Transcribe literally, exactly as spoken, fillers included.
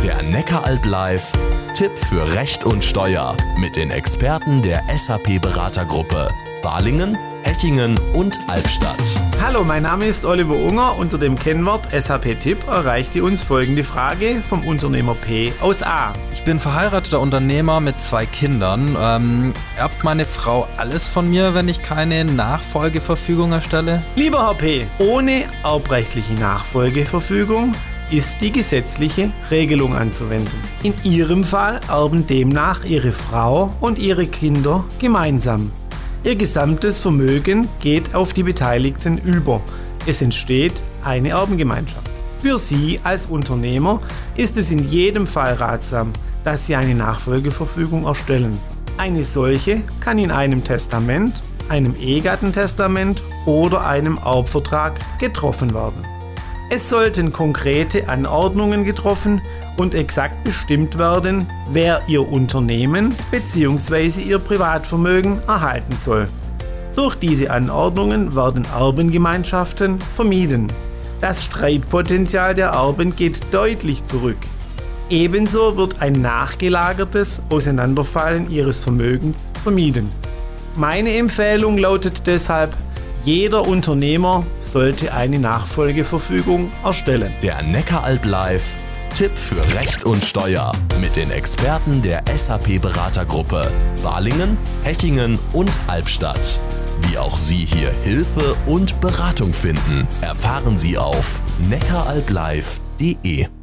Der Neckaralb Live Tipp für Recht und Steuer mit den Experten der S A P-Beratergruppe Balingen, Hechingen und Albstadt. Hallo, mein Name ist Oliver Unger. Unter dem Kennwort S A P-Tipp erreichte uns folgende Frage vom Unternehmer P aus A. Ich bin verheirateter Unternehmer mit zwei Kindern. Ähm, erbt meine Frau alles von mir, wenn ich keine Nachfolgeverfügung erstelle? Lieber Herr P., ohne erbrechtliche Nachfolgeverfügung ist die gesetzliche Regelung anzuwenden. In Ihrem Fall erben demnach Ihre Frau und Ihre Kinder gemeinsam. Ihr gesamtes Vermögen geht auf die Beteiligten über. Es entsteht eine Erbengemeinschaft. Für Sie als Unternehmer ist es in jedem Fall ratsam, dass Sie eine Nachfolgeverfügung erstellen. Eine solche kann in einem Testament, einem Ehegattentestament oder einem Erbvertrag getroffen werden. Es sollten konkrete Anordnungen getroffen und exakt bestimmt werden, wer Ihr Unternehmen bzw. Ihr Privatvermögen erhalten soll. Durch diese Anordnungen werden Erbengemeinschaften vermieden. Das Streitpotenzial der Erben geht deutlich zurück. Ebenso wird ein nachgelagertes Auseinanderfallen ihres Vermögens vermieden. Meine Empfehlung lautet deshalb: Jeder Unternehmer sollte eine Nachfolgeverfügung erstellen. Der Neckaralb Live Tipp für Recht und Steuer mit den Experten der S A P-Beratergruppe Balingen, Hechingen und Albstadt. Wie auch Sie hier Hilfe und Beratung finden, erfahren Sie auf neckaralblive punkt de.